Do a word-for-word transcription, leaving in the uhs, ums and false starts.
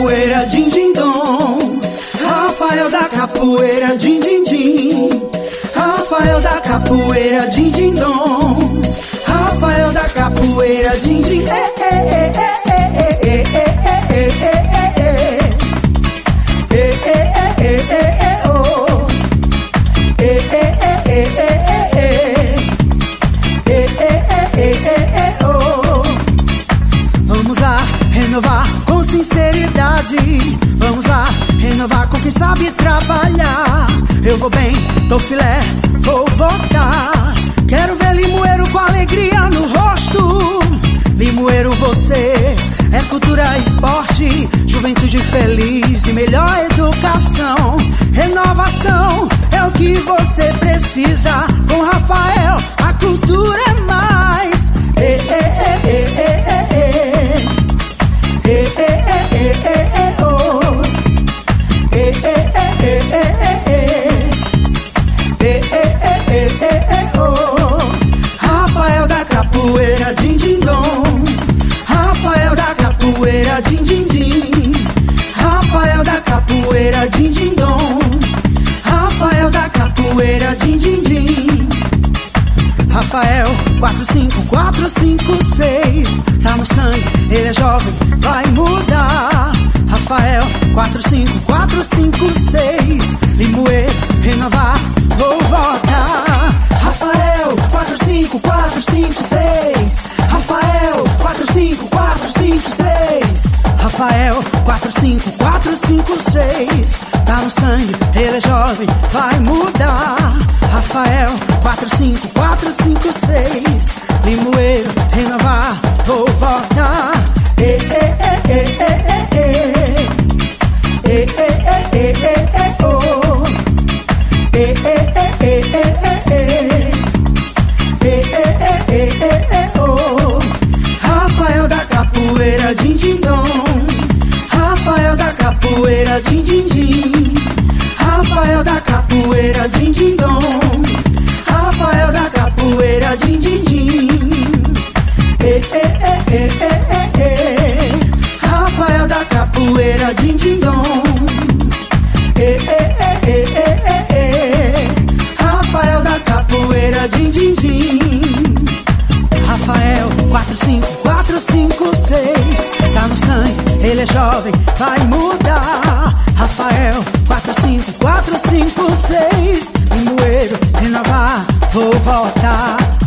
capoeira, din din dom. Rafael da capoeira, din din din. Rafael da capoeira, din din dom. Rafael da capoeira, din din. Eh, eh, eh, eh, eh, eh, eh, eh, eh, eh. Eh, eh, eh, eh, eh, oh. Eh, eh, eh, eh, eh, eh. Eh, eh, eh, eh, eh, oh. Vamos lá renovar com sinceridade. Vamos lá renovar com quem sabe trabalhar. Eu vou bem, tô filé, vou votar. Quero ver Limoeiro com alegria no rosto. Limoeiro, você é cultura, esporte, juventude feliz e melhor educação. Renovação é o que você precisa. Com Rafael, a cultura é mais. Eh, eh, eh, eh, eh, eh, eh. Eh, eh, eh, eh, eh, eh, oh. Eh, eh, eh, eh, eh, eh, eh. Eh, eh, eh, eh, eh, eh, oh. Rafael da capoeira, din din dom. Rafael da capoeira, din din din. Rafael da capoeira, din din dom. Rafael da capoeira, din din din. Rafael, quatro cinco quatro cinco seis. Tá no sangue, ele é jovem, vai mudar. Rafael, quatro cinco quatro cinco seis. Limoeiro, renovar, vou votar. Rafael, quatro cinco quatro cinco seis. Rafael, quatro cinco quatro cinco seis. Rafael, quatro cinco quatro cinco seis. Tá no sangue, ele é jovem, vai mudar. Rafael, quatro cinco quatro cinco seis. Limoeiro, renovar, vou votar. Eh, eh, eh, eh, eh, eh, eh. Eh, eh, eh, eh, eh, eh, oh. Eh, eh, eh, eh, eh, eh, eh. Eh, eh, eh, eh, eh, eh, oh. Rafael da capoeira, din din dom. Rafael da capoeira, din din din. Rafael da capoeira, din din dom. Rafael da capoeira, din din din. Eh, eh, eh, eh, eh, eh, eh. Rafael da capoeira, din din dom. Eh, eh, eh, eh, eh, eh, eh. Rafael da capoeira, din din din. Rafael, quatro cinco quatro cinco seis. Tá no sangue, ele é jovem, vai mudar. Rafael, quatro cinco quatro cinco seis. Limoeiro, renovar, vou votar.